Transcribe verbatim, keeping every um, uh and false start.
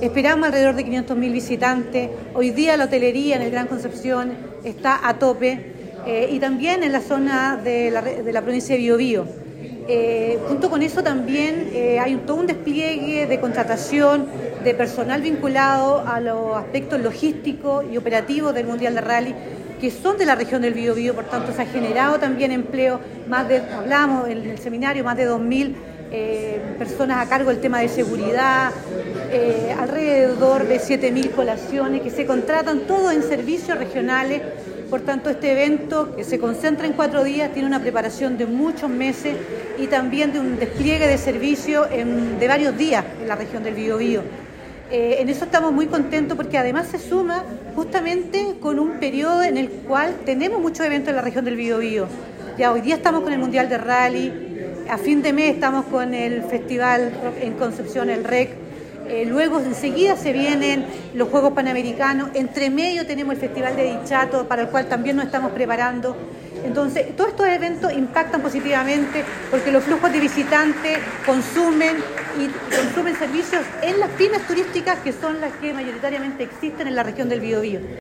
Esperamos alrededor de quinientos mil visitantes. Hoy día la hotelería en el Gran Concepción está a tope eh, y también en la zona de la, de la provincia de Biobío. Eh, junto con eso también eh, hay todo un despliegue de contratación de personal vinculado a los aspectos logísticos y operativos del Mundial de Rally, que son de la región del Biobío. Por tanto, se ha generado también empleo, más de, hablamos en el seminario, más de dos mil eh, personas a cargo del tema de seguridad, eh, alrededor de siete mil colaciones que se contratan todos en servicios regionales. Por tanto, este evento, que se concentra en cuatro días, tiene una preparación de muchos meses y también de un despliegue de servicio en, de varios días en la región del Biobío. Eh, en eso estamos muy contentos porque además se suma justamente con un periodo en el cual tenemos muchos eventos en la región del Biobío. Ya hoy día estamos con el Mundial de Rally, a fin de mes estamos con el festival en Concepción, el R E C. Eh, luego enseguida se vienen los Juegos Panamericanos, entre medio tenemos el Festival de Dichato, para el cual también nos estamos preparando. Entonces, todos estos eventos impactan positivamente porque los flujos de visitantes consumen y consumen servicios en las pymes turísticas, que son las que mayoritariamente existen en la región del Biobío.